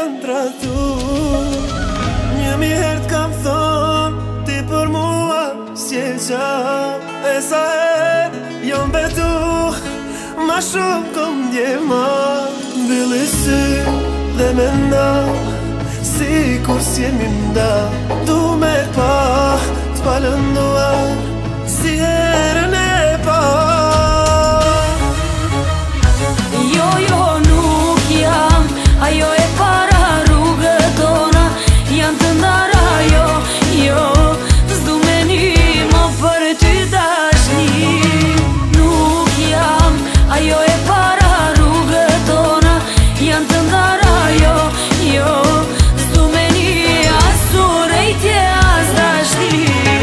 kanë tratu. Një mi herë t'kam thonë, ti për mua s'je qa. E sa herë jom betu, ma shumë kom djema. Mbylli sy dhe me nda, si kur s'jemi mda. Du me pa, t'palënduar, si herën e pa. Jo, jo, nuk jam ajo e para, rrugët tona janë të ndara. Jo, jo, s'du me një më për ty dashni. Nuk jam ajo e para, rrugët tona janë të ndara. Jo, jo, s'du me një asu rejtje as dashni.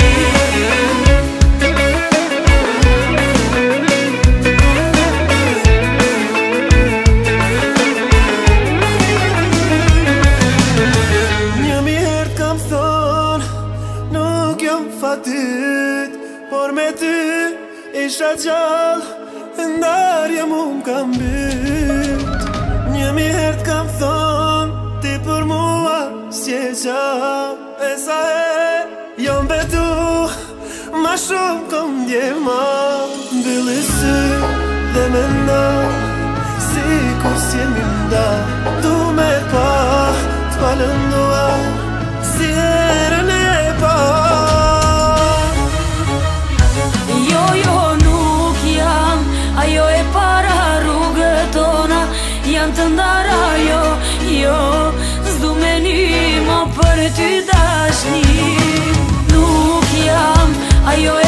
Fatit, por me ty isha gjallë, ndarja mu m'kam byt. Një mi herë t'kam thonë, ti për mua s'je qa. E sa herë jom betu, ma shumë kom djema. Mbylli sy dhe me nda, si kur s'jemi mda. Du me pa, t'palënduar, si herën e pa. Ajo e para, rrugët tona janë të ndara. Jo, jo, s'du me një më për ty dashni. Nuk jam ajo e